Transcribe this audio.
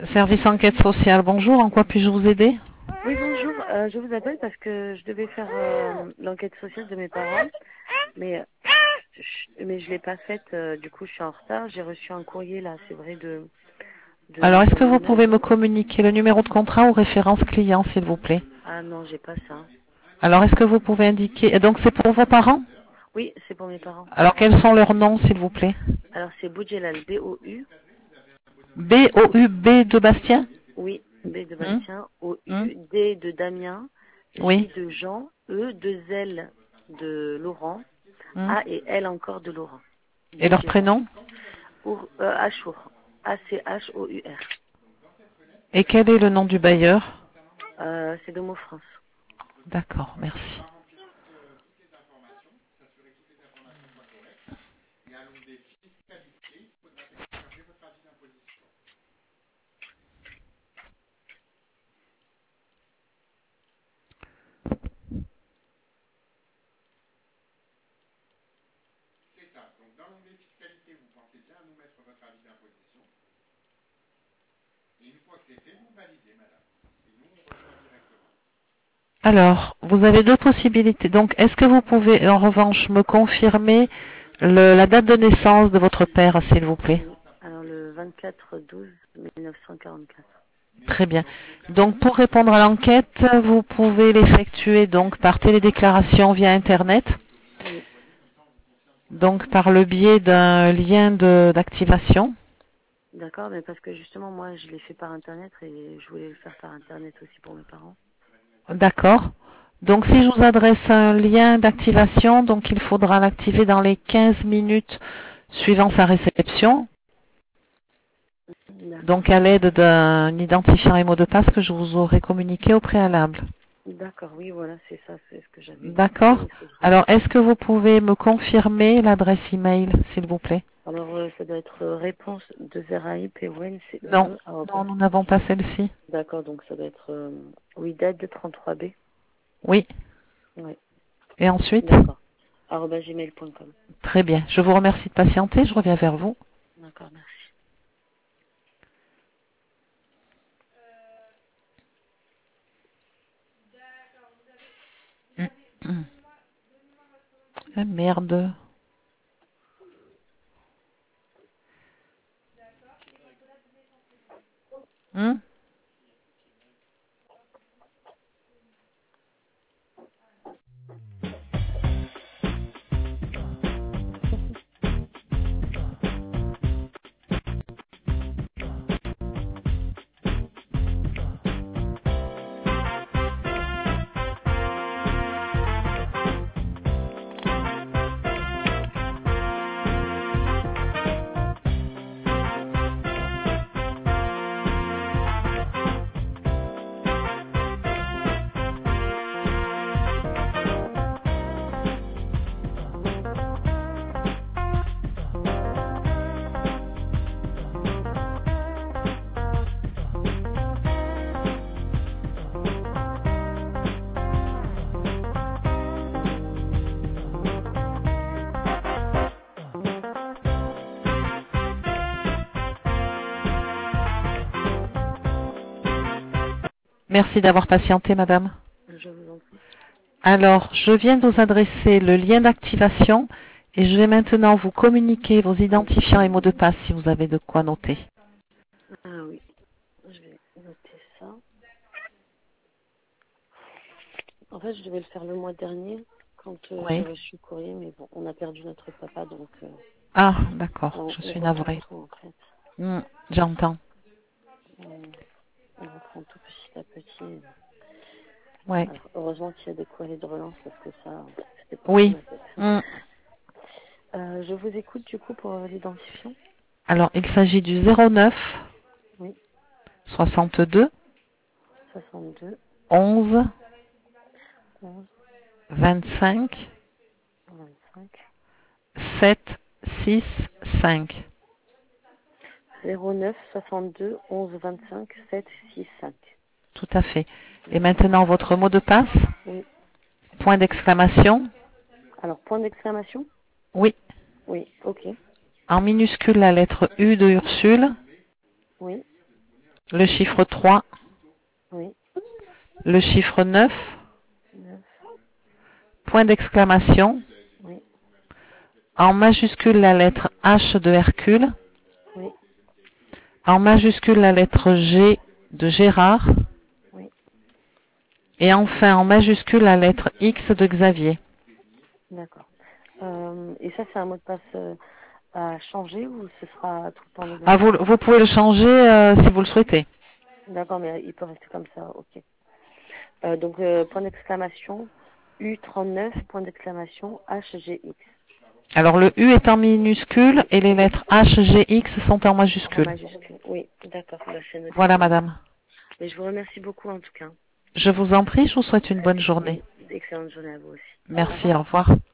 Service enquête sociale, bonjour, en quoi puis-je vous aider? Oui, bonjour. Je vous appelle parce que je devais faire l'enquête sociale de mes parents, mais je l'ai pas faite. Du coup, je suis en retard. J'ai reçu un courrier là, c'est vrai, de Alors, est-ce que vous pouvez l'intérimaire. me communiquer le numéro de contrat ou référence client, s'il vous plaît? Ah non, j'ai pas ça. Alors, est-ce que vous pouvez indiquer... Donc, c'est pour vos parents? Oui, c'est pour mes parents. Alors, quels sont leurs noms, s'il vous plaît? Alors c'est Boudjelal, B-O-U. B-O-U-B de Bastien? Oui, B de Hmm, Bastien, hmm, O-U, D de Damien, Oui. J de Jean, E, deux L de Laurent, Hmm. A et L encore de Laurent. Et leur Boudjelal. prénom? Achour. A-C-H-O-U-R. Et quel est le nom du bailleur? C'est Domo France. D'accord, merci. Alors, vous avez deux possibilités. Donc, est-ce que vous pouvez, en revanche, me confirmer la date de naissance de votre père, s'il vous plaît? Oui. Alors le 24/12/1944. Très bien. Donc, pour répondre à l'enquête, vous pouvez l'effectuer donc par télédéclaration via Internet, Oui. donc par le biais d'un lien d'activation. D'accord, mais parce que justement moi je l'ai fait par internet et je voulais le faire par internet aussi pour mes parents. D'accord. Donc, si je vous adresse un lien d'activation, donc il faudra l'activer dans les 15 minutes suivant sa réception. D'accord. Donc, à l'aide d'un identifiant et mot de passe que je vous aurai communiqué au préalable. D'accord, oui, voilà, c'est ça, c'est ce que j'avais. D'accord. C'est ce que je voulais. Alors, est-ce que vous pouvez me confirmer l'adresse email, s'il vous plaît? Alors ça doit être réponse de Zeraï Pwen, Non. CE. Non, nous n'avons pas celle-ci. D'accord, donc ça doit être oui, date de 33B. Oui. Oui, Et ensuite? d'accord. @gmail.com. Très bien. Je vous remercie de patienter. Je reviens vers vous. D'accord, merci. Ah, merde. Hmm. Merci d'avoir patienté, madame. Je vous en prie. Alors, je viens de vous adresser le lien d'activation et je vais maintenant vous communiquer vos identifiants et mots de passe si vous avez de quoi noter. Ah oui, je vais noter ça. En fait, je devais le faire le mois dernier quand j'ai Oui. reçu le courrier, mais bon, on a perdu notre papa, donc Ah, d'accord. Je on suis reprend navrée. tout en fait. Hmm, j'entends. On reprend tout petit à petit. Ouais. Alors, heureusement qu'il y a des courriers de relance parce que ça, c'était pour prendre Oui. la tête. Hmm. Je vous écoute du coup pour l'identifiant. Alors, il s'agit du 09 Oui, 62 62, 11 11, 25 25, 7 6 5. 09, 62, 11, 25, 7, 6, 5. Tout à fait. Et D'accord. maintenant, votre mot de passe? Oui. Point d'exclamation? Alors, point d'exclamation? Oui. Oui, ok. En minuscule, la lettre U de Ursule. Oui, le chiffre 3, Oui. le chiffre 9, 9. point d'exclamation, Oui. en majuscule la lettre H de Hercule, Oui. en majuscule la lettre G de Gérard, Oui. et enfin en majuscule la lettre X de Xavier. D'accord. Et ça, c'est un mot de passe à changer ou ce sera tout le temps le Ah, même? vous pouvez le changer si vous le souhaitez. D'accord, mais il peut rester comme ça, ok. Donc, point d'exclamation, U39, point d'exclamation, HGX. Alors le U est en minuscule et les lettres H, G, X sont en En majuscule. majuscule. Oui, d'accord, bah, c'est noté Voilà pour moi. madame. Mais je vous remercie beaucoup en tout cas. Je vous en prie, je vous souhaite une bonne journée. Et excellente journée à vous aussi. Au Merci, revoir. au revoir.